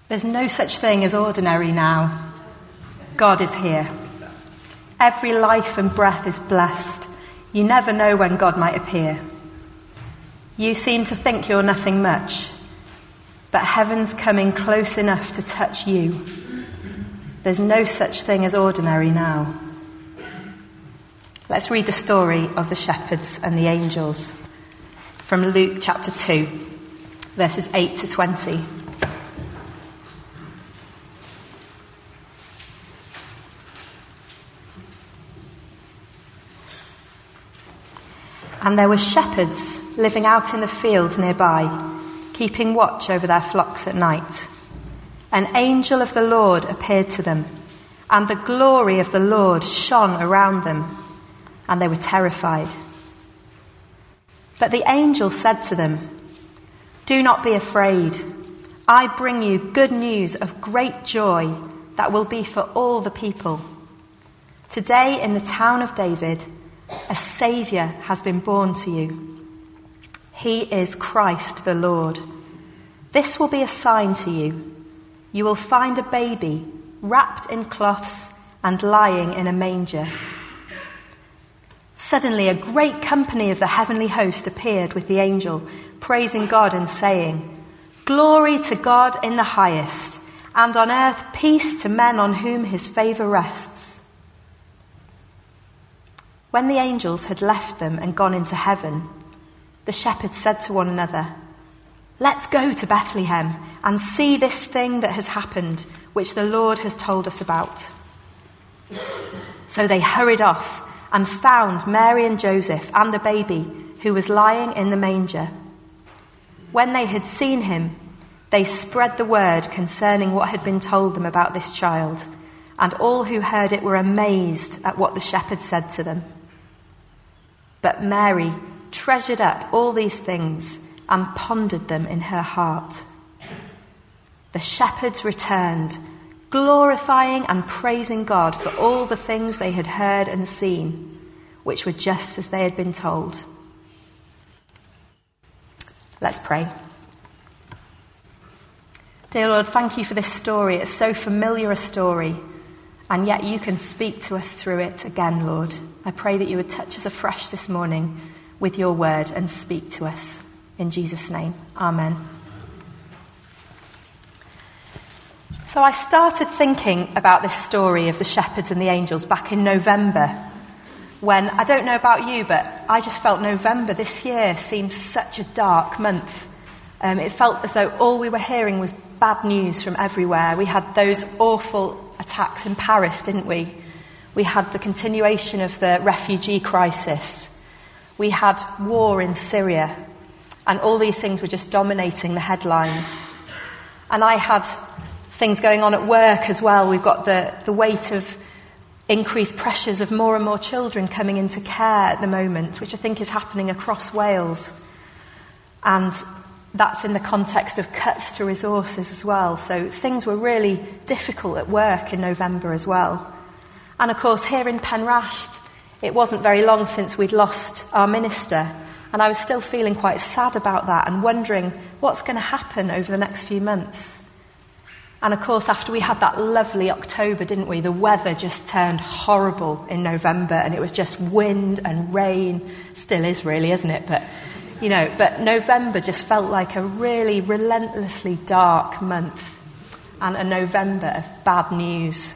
There's no such thing as ordinary now. God is here. Every life and breath is blessed. You never know when God might appear. You seem to think you're nothing much, but heaven's coming close enough to touch you. There's no such thing as ordinary now. Let's read the story of the shepherds and the angels from Luke chapter 2, verses 8 to 20. And there were shepherds living out in the fields nearby, keeping watch over their flocks at night. An angel of the Lord appeared to them, and the glory of the Lord shone around them, and they were terrified. But the angel said to them, "Do not be afraid. I bring you good news of great joy that will be for all the people. Today in the town of David, a Saviour has been born to you. He is Christ the Lord. This will be a sign to you. You will find a baby wrapped in cloths and lying in a manger." Suddenly a great company of the heavenly host appeared with the angel, praising God and saying, "Glory to God in the highest, and on earth peace to men on whom his favour rests." When the angels had left them and gone into heaven, the shepherds said to one another, "Let's go to Bethlehem and see this thing that has happened, which the Lord has told us about." So they hurried off and found Mary and Joseph and the baby who was lying in the manger. When they had seen him, they spread the word concerning what had been told them about this child, and all who heard it were amazed at what the shepherds said to them. But Mary treasured up all these things and pondered them in her heart. The shepherds returned, glorifying and praising God for all the things they had heard and seen, which were just as they had been told. Let's pray. Dear Lord, thank you for this story. It's so familiar a story, and yet you can speak to us through it again, Lord. I pray that you would touch us afresh this morning with your word and speak to us. In Jesus' name, amen. So I started thinking about this story of the shepherds and the angels back in November, when, I don't know about you, but I just felt November this year seemed such a dark month. It felt as though all we were hearing was bad news from everywhere. We had those awful attacks in Paris, didn't we? We had the continuation of the refugee crisis. We had war in Syria. And all these things were just dominating the headlines. And I had things going on at work as well. We've got the weight of increased pressures of more and more children coming into care at the moment, which I think is happening across Wales. And that's in the context of cuts to resources as well. So things were really difficult at work in November as well. And of course, here in Penrashd, it wasn't very long since we'd lost our minister. And I was still feeling quite sad about that and wondering what's going to happen over the next few months. And of course, after we had that lovely October, didn't we, the weather just turned horrible in November, and it was just wind and rain. Still is really, isn't it? But November just felt like a really relentlessly dark month, and a November of bad news.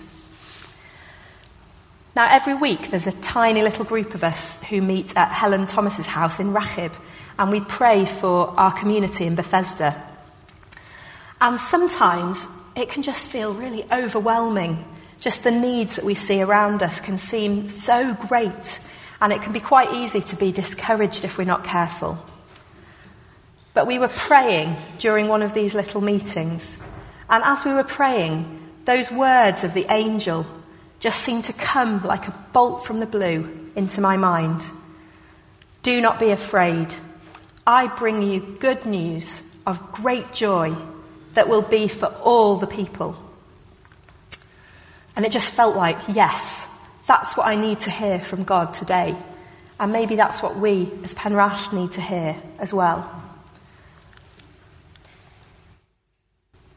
Now, every week there's a tiny little group of us who meet at Helen Thomas's house in Rachib, and we pray for our community in Bethesda. And sometimes it can just feel really overwhelming. Just the needs that we see around us can seem so great, and it can be quite easy to be discouraged if we're not careful. But we were praying during one of these little meetings, and as we were praying, those words of the angel just seemed to come like a bolt from the blue into my mind. "Do not be afraid. I bring you good news of great joy that will be for all the people." And it just felt like, yes, that's what I need to hear from God today. And maybe that's what we as Penrashd need to hear as well.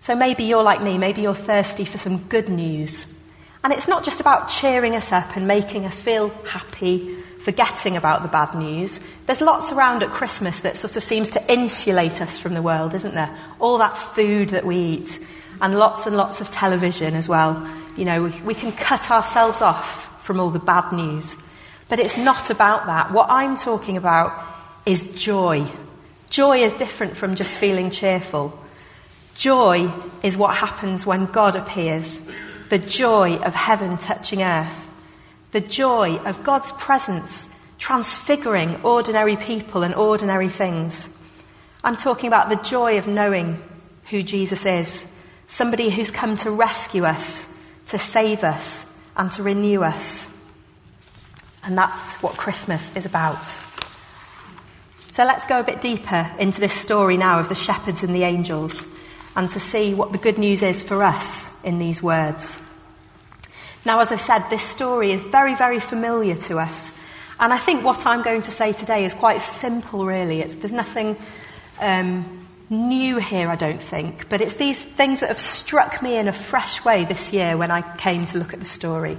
So maybe you're like me, maybe you're thirsty for some good news. And it's not just about cheering us up and making us feel happy, forgetting about the bad news. There's lots around at Christmas that sort of seems to insulate us from the world, isn't there? All that food that we eat, and lots of television as well. You know, we can cut ourselves off from all the bad news. But it's not about that. What I'm talking about is joy. Joy is different from just feeling cheerful. Joy is what happens when God appears. The joy of heaven touching earth. The joy of God's presence transfiguring ordinary people and ordinary things. I'm talking about the joy of knowing who Jesus is. Somebody who's come to rescue us, to save us, and to renew us. And that's what Christmas is about. So let's go a bit deeper into this story now of the shepherds and the angels, and to see what the good news is for us in these words. Now, as I said, this story is very, very familiar to us. And I think what I'm going to say today is quite simple, really. There's nothing new here, I don't think. But it's these things that have struck me in a fresh way this year when I came to look at the story.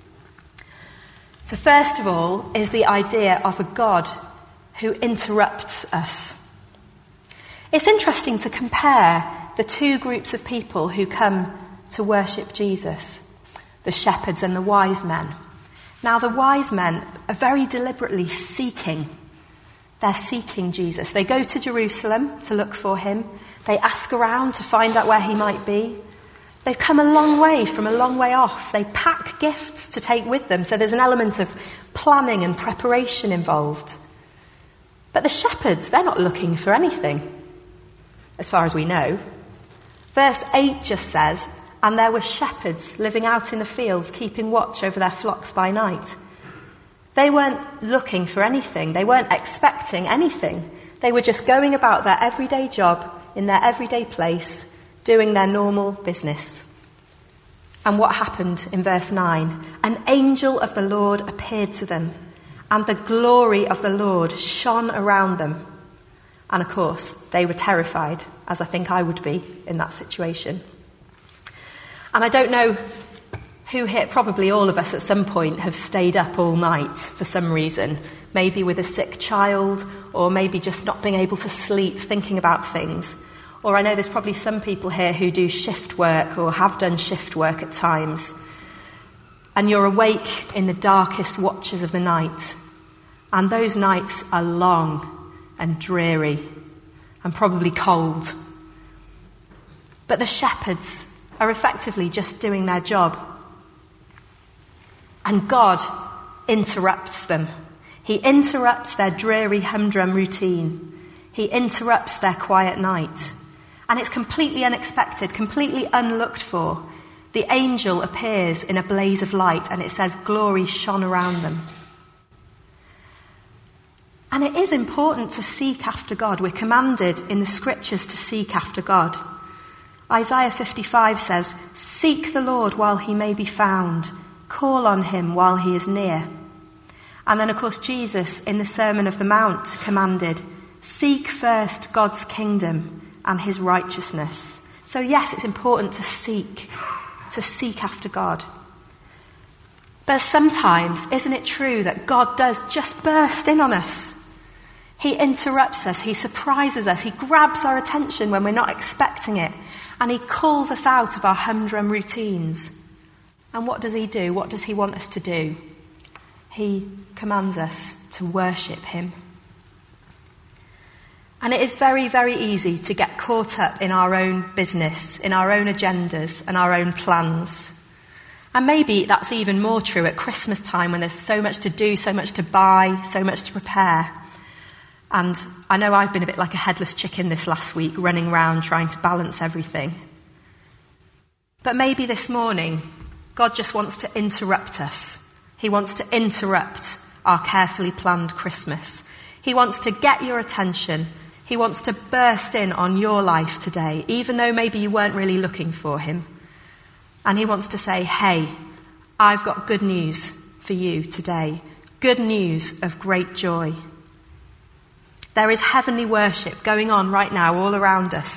So first of all is the idea of a God who interrupts us. It's interesting to compare the two groups of people who come to worship Jesus, the shepherds and the wise men. Now, the wise men are very deliberately seeking. They're seeking Jesus. They go to Jerusalem to look for him. They ask around to find out where he might be. They've come a long way from a long way off. They pack gifts to take with them, so there's an element of planning and preparation involved. But the shepherds, they're not looking for anything, as far as we know. Verse 8 just says, "And there were shepherds living out in the fields, keeping watch over their flocks by night." They weren't looking for anything. They weren't expecting anything. They were just going about their everyday job in their everyday place, doing their normal business. And what happened in verse 9? "An angel of the Lord appeared to them, and the glory of the Lord shone around them." And of course, they were terrified, as I think I would be in that situation. And I don't know who here, probably all of us at some point have stayed up all night for some reason, maybe with a sick child, or maybe just not being able to sleep, thinking about things. Or I know there's probably some people here who do shift work or have done shift work at times. And you're awake in the darkest watches of the night. And those nights are long and dreary and probably cold. But the shepherds are effectively just doing their job. And God interrupts them. He interrupts their dreary humdrum routine. He interrupts their quiet night. And it's completely unexpected, completely unlooked for. The angel appears in a blaze of light, and it says glory shone around them. And it is important to seek after God. We're commanded in the scriptures to seek after God. Isaiah 55 says, "Seek the Lord while he may be found. Call on him while he is near." And then, of course, Jesus in the Sermon of the Mount commanded, "Seek first God's kingdom and his righteousness." So yes, it's important to seek after God. But sometimes, isn't it true that God does just burst in on us? He interrupts us, he surprises us, he grabs our attention when we're not expecting it, and he calls us out of our humdrum routines. And what does he do? What does he want us to do? He commands us to worship him. And it is very, very easy to get caught up in our own business, in our own agendas and our own plans. And maybe that's even more true at Christmas time when there's so much to do, so much to buy, so much to prepare. And I know I've been a bit like a headless chicken this last week, running around trying to balance everything. But maybe this morning, God just wants to interrupt us. He wants to interrupt our carefully planned Christmas. He wants to get your attention. He wants to burst in on your life today, even though maybe you weren't really looking for him. And he wants to say, "Hey, I've got good news for you today. Good news of great joy." There is heavenly worship going on right now all around us.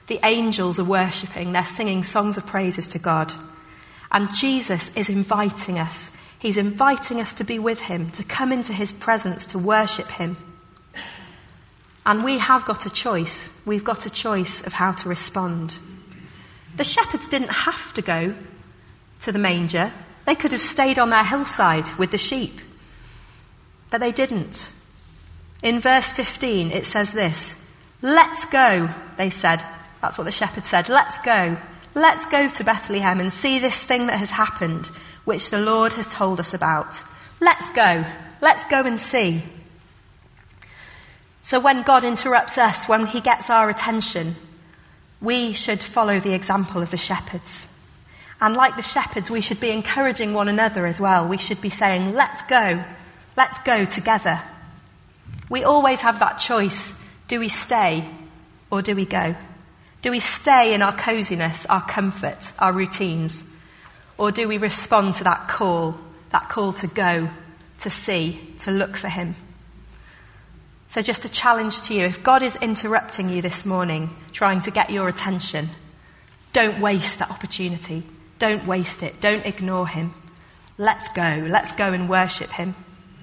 The angels are worshipping. They're singing songs of praises to God. And Jesus is inviting us. He's inviting us to be with him, to come into his presence, to worship him. And we have got a choice. We've got a choice of how to respond. The shepherds didn't have to go to the manger. They could have stayed on their hillside with the sheep. But they didn't. In verse 15, it says this, "Let's go," they said. That's what the shepherds said. Let's go. Let's go to Bethlehem and see this thing that has happened, which the Lord has told us about. Let's go. Let's go and see. So when God interrupts us, when he gets our attention, we should follow the example of the shepherds. And like the shepherds, we should be encouraging one another as well. We should be saying, let's go together. We always have that choice. Do we stay or do we go? Do we stay in our coziness, our comfort, our routines? Or do we respond to that call to go, to see, to look for him? So just a challenge to you, if God is interrupting you this morning, trying to get your attention, don't waste that opportunity. Don't waste it. Don't ignore him. Let's go. Let's go and worship him.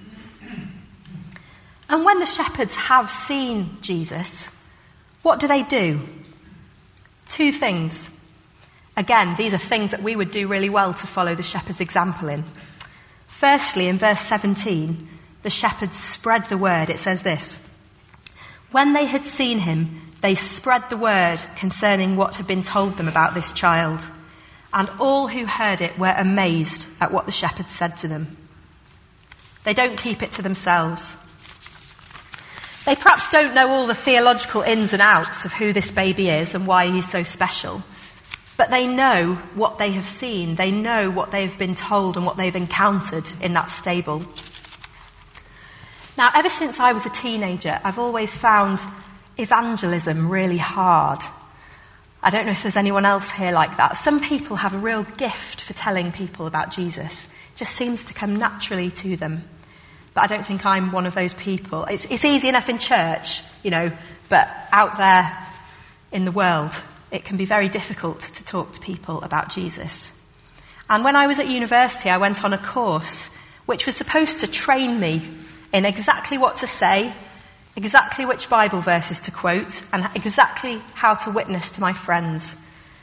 And when the shepherds have seen Jesus, what do? 2 things. Again, these are things that we would do really well to follow the shepherd's example in. Firstly, in verse 17, the shepherds spread the word. It says this, "When they had seen him, they spread the word concerning what had been told them about this child. And all who heard it were amazed at what the shepherds said to them." They don't keep it to themselves. They perhaps don't know all the theological ins and outs of who this baby is and why he's so special. But they know what they have seen. They know what they've been told and what they've encountered in that stable. Now, ever since I was a teenager, I've always found evangelism really hard. I don't know if there's anyone else here like that. Some people have a real gift for telling people about Jesus. It just seems to come naturally to them. But I don't think I'm one of those people. It's easy enough in church, but out there in the world, it can be very difficult to talk to people about Jesus. And when I was at university, I went on a course which was supposed to train me in exactly what to say, exactly which Bible verses to quote, and exactly how to witness to my friends.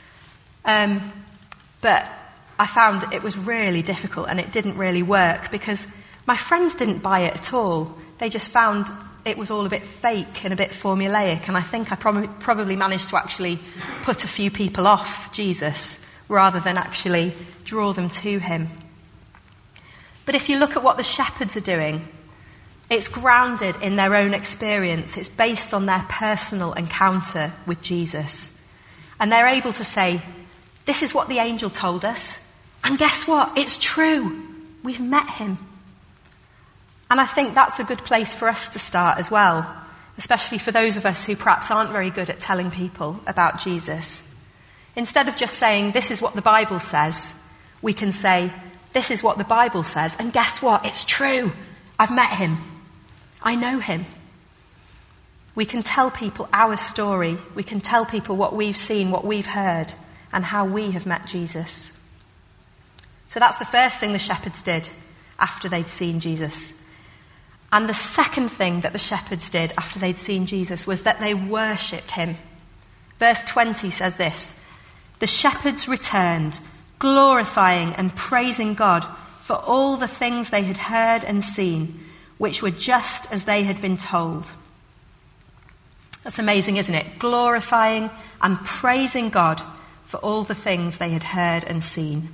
But I found it was really difficult and it didn't really work because my friends didn't buy it at all. They just found it was all a bit fake and a bit formulaic, and I think I probably managed to actually put a few people off Jesus rather than actually draw them to him. But if you look at what the shepherds are doing, it's grounded in their own experience. It's based on their personal encounter with Jesus. And they're able to say, this is what the angel told us. And guess what? It's true. We've met him. And I think that's a good place for us to start as well, especially for those of us who perhaps aren't very good at telling people about Jesus. Instead of just saying, this is what the Bible says, we can say, this is what the Bible says. And guess what? It's true. I've met him. I know him. We can tell people our story. We can tell people what we've seen, what we've heard, and how we have met Jesus. So that's the first thing the shepherds did after they'd seen Jesus. And the second thing that the shepherds did after they'd seen Jesus was that they worshipped him. Verse 20 says this, "The shepherds returned, glorifying and praising God for all the things they had heard and seen, which were just as they had been told." That's amazing, isn't it? Glorifying and praising God for all the things they had heard and seen.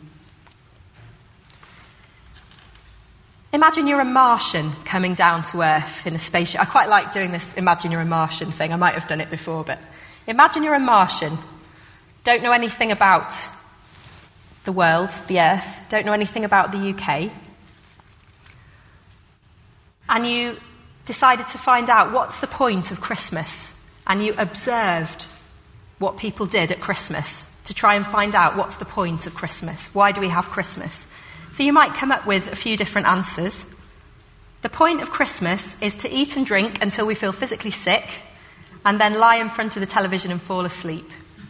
Imagine you're a Martian coming down to Earth in a spaceship. I quite like doing this imagine you're a Martian thing. I might have done it before, but imagine you're a Martian. Don't know anything about the world, the Earth. Don't know anything about the UK. And you decided to find out what's the point of Christmas. And you observed what people did at Christmas to try and find out what's the point of Christmas. Why do we have Christmas? So you might come up with a few different answers. The point of Christmas is to eat and drink until we feel physically sick and then lie in front of the television and fall asleep.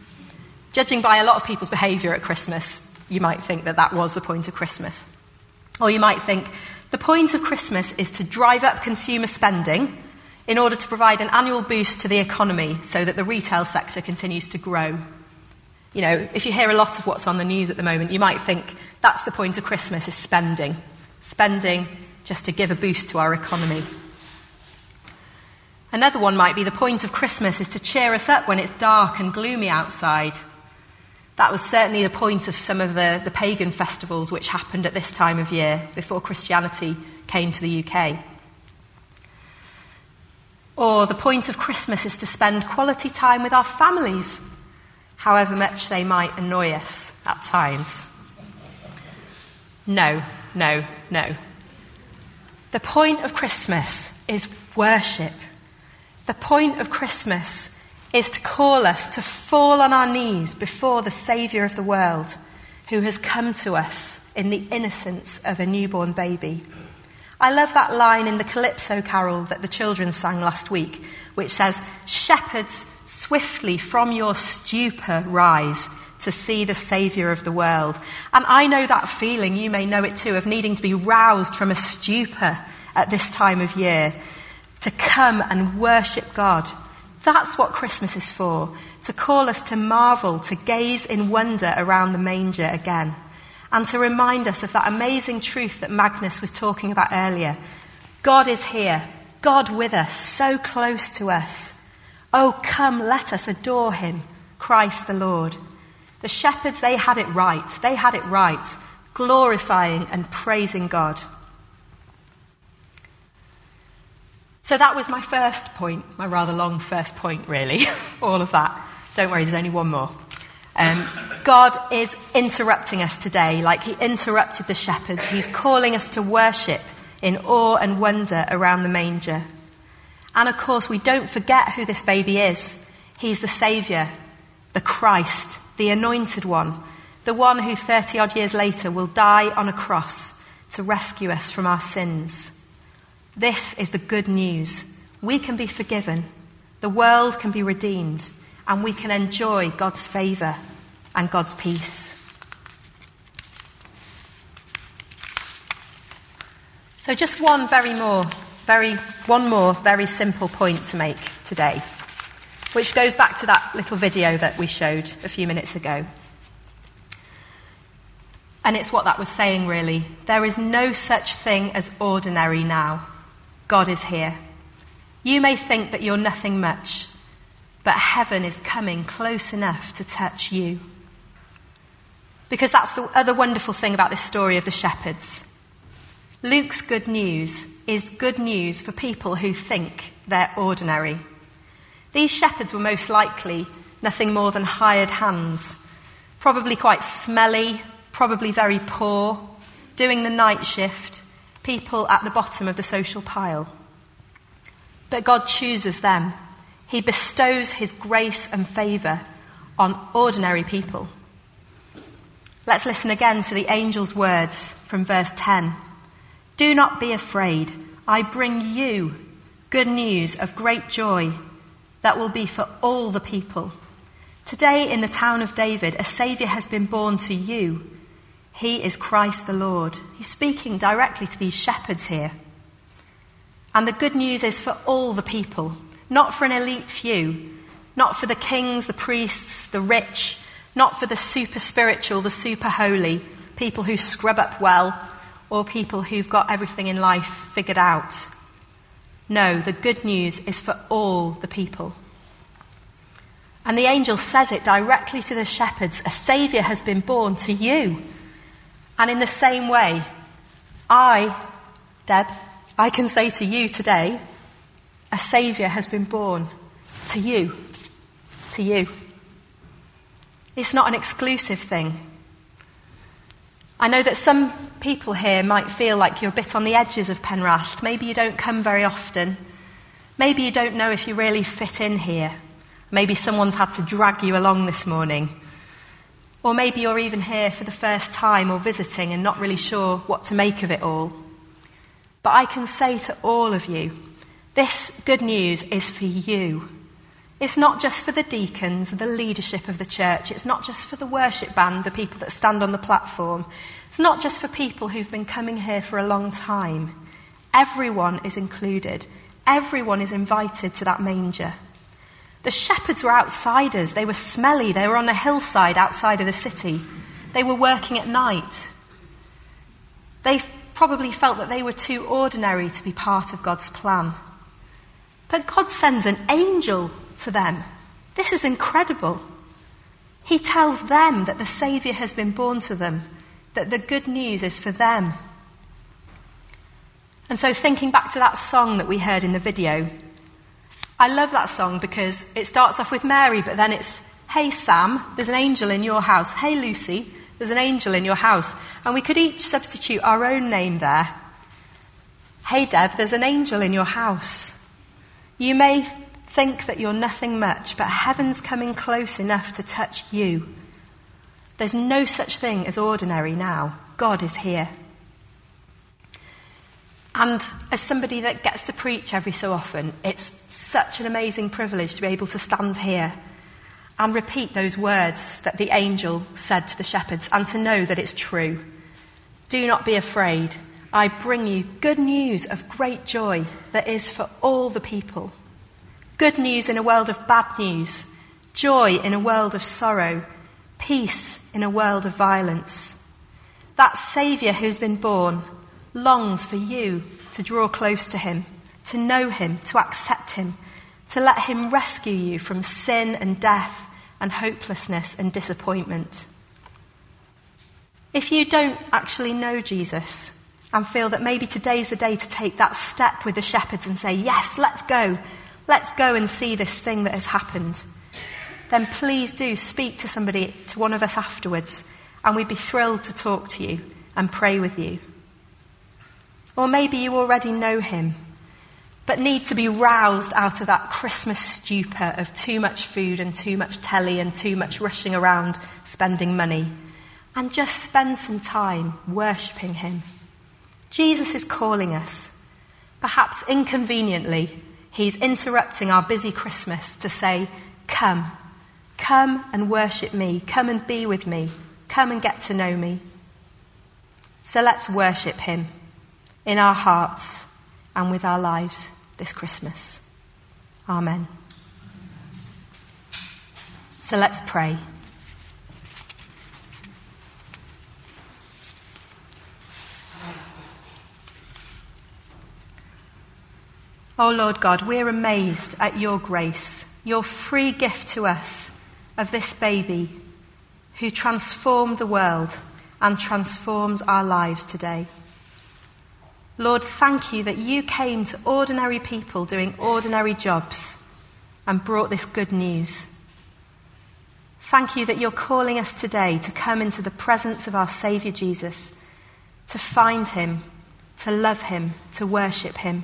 Judging by a lot of people's behaviour at Christmas, you might think that that was the point of Christmas. Or you might think the point of Christmas is to drive up consumer spending in order to provide an annual boost to the economy so that the retail sector continues to grow. You know, if you hear a lot of what's on the news at the moment, you might think that's the point of Christmas, is spending. Spending just to give a boost to our economy. Another one might be the point of Christmas is to cheer us up when it's dark and gloomy outside. That was certainly the point of some of the pagan festivals which happened at this time of year before Christianity came to the UK. Or the point of Christmas is to spend quality time with our families, however much they might annoy us at times. No. The point of Christmas is worship. The point of Christmas is to call us to fall on our knees before the Saviour of the world, who has come to us in the innocence of a newborn baby. I love that line in the Calypso carol that the children sang last week, which says, "Shepherds, swiftly from your stupor rise to see the Saviour of the world." And I know that feeling, you may know it too, of needing to be roused from a stupor at this time of year, to come and worship God. That's what Christmas is for, to call us to marvel, to gaze in wonder around the manger again, and to remind us of that amazing truth that Magnus was talking about earlier. God is here, God with us, so close to us. Oh, come, let us adore him, Christ the Lord. The shepherds, they had it right, glorifying and praising God. So that was my first point, my rather long first point, really, all of that. Don't worry, there's only one more. God is interrupting us today, like he interrupted the shepherds. He's calling us to worship in awe and wonder around the manger. And of course, we don't forget who this baby is. He's the Saviour, the Christ, the Anointed One, the one who 30-odd years later will die on a cross to rescue us from our sins. This is the good news. We can be forgiven, the world can be redeemed, and we can enjoy God's favour and God's peace. So just one more very simple point to make today, which goes back to that little video that we showed a few minutes ago. And it's what that was saying, really. There is no such thing as ordinary now. God is here. You may think that you're nothing much, but heaven is coming close enough to touch you. Because that's the other wonderful thing about this story of the shepherds. Luke's good news is good news for people who think they're ordinary. These shepherds were most likely nothing more than hired hands, probably quite smelly, probably very poor, doing the night shift, people at the bottom of the social pile. But God chooses them. He bestows his grace and favour on ordinary people. Let's listen again to the angel's words from verse 10. "Do not be afraid. I bring you good news of great joy that will be for all the people. Today in the town of David, a Saviour has been born to you. He is Christ the Lord." He's speaking directly to these shepherds here. And the good news is for all the people, not for an elite few, not for the kings, the priests, the rich, not for the super spiritual, the super holy, people who scrub up well, or people who've got everything in life figured out. No, the good news is for all the people. And the angel says it directly to the shepherds. A Saviour has been born to you. And in the same way, Deb, I can say to you today, a Saviour has been born to you. To you. It's not an exclusive thing. I know that some people here might feel like you're a bit on the edges of Penrith. Maybe you don't come very often. Maybe you don't know if you really fit in here. Maybe someone's had to drag you along this morning. Or maybe you're even here for the first time or visiting and not really sure what to make of it all. But I can say to all of you, this good news is for you. It's not just for the deacons, the leadership of the church. It's not just for the worship band, the people that stand on the platform. It's not just for people who've been coming here for a long time. Everyone is included. Everyone is invited to that manger. The shepherds were outsiders. They were smelly. They were on a hillside outside of the city. They were working at night. They probably felt that they were too ordinary to be part of God's plan. But God sends an angel to them. This is incredible. He tells them that the Saviour has been born to them, that the good news is for them. And so thinking back to that song that we heard in the video, I love that song because it starts off with Mary, but then it's, hey Sam, there's an angel in your house. Hey Lucy, there's an angel in your house. And we could each substitute our own name there. Hey Deb, there's an angel in your house. You may think that you're nothing much, but heaven's coming close enough to touch you. There's no such thing as ordinary now. God is here. And as somebody that gets to preach every so often, it's such an amazing privilege to be able to stand here and repeat those words that the angel said to the shepherds and to know that it's true. Do not be afraid. I bring you good news of great joy that is for all the people. Good news in a world of bad news. Joy in a world of sorrow. Peace in a world of violence. That Saviour who's been born longs for you to draw close to him, to know him, to accept him, to let him rescue you from sin and death and hopelessness and disappointment. If you don't actually know Jesus and feel that maybe today's the day to take that step with the shepherds and say, yes, let's go and see this thing that has happened, then please do speak to somebody, to one of us afterwards, and we'd be thrilled to talk to you and pray with you. Or maybe you already know him, but need to be roused out of that Christmas stupor of too much food and too much telly and too much rushing around spending money, and just spend some time worshipping him. Jesus is calling us. Perhaps inconveniently, he's interrupting our busy Christmas to say, come and worship me, come and be with me, come and get to know me. So let's worship him in our hearts and with our lives this Christmas. Amen. So let's pray. Oh Lord God, we're amazed at your grace, your free gift to us of this baby who transformed the world and transforms our lives today. Lord, thank you that you came to ordinary people doing ordinary jobs and brought this good news. Thank you that you're calling us today to come into the presence of our Saviour Jesus, to find him, to love him, to worship him.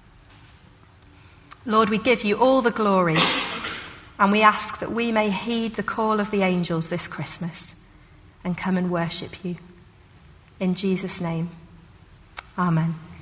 Lord, we give you all the glory, and we ask that we may heed the call of the angels this Christmas and come and worship you. In Jesus' name, amen.